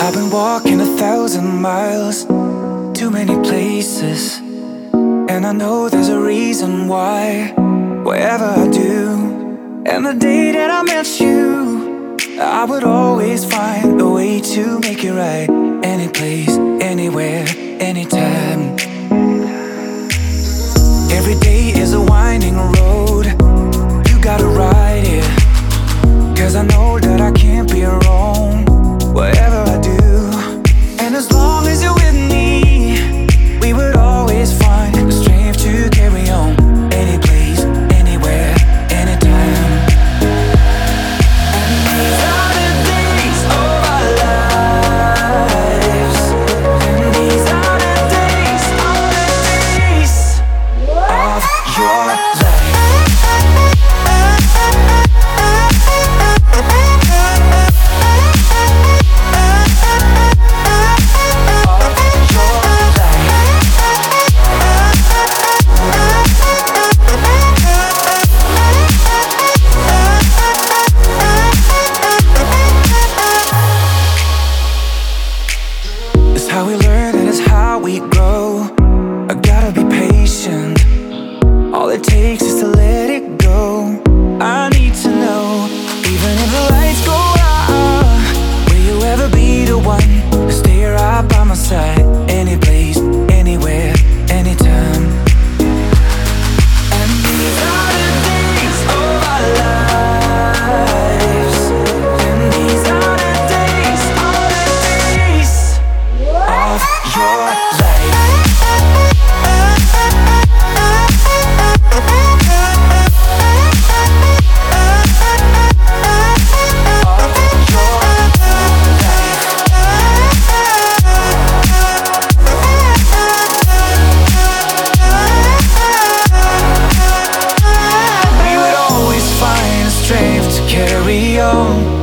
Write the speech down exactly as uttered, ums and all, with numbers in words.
I've been walking a thousand miles, too many places, and I know there's a reason why. Wherever I do, and the day that I met you, I would always find a way to make it right. Any place, anywhere, anytime. Every day is a winding road, you gotta ride it, 'cause I know that I can't be wrong whatever I do. And as long as you're with me, we would always find the strength to carry on. Any place, anywhere, anytime. And these are the days of our lives, and these are the days, all the days of your life. It's how we learn and it's how we grow. I gotta be patient. All it takes is to let it go. I need to know, even if the lights go out, will you ever be the one to stay right by my side? Any place, anywhere, anytime. And these are the days of our lives, and these are the days, all the days of your life. We would always find strength to carry on.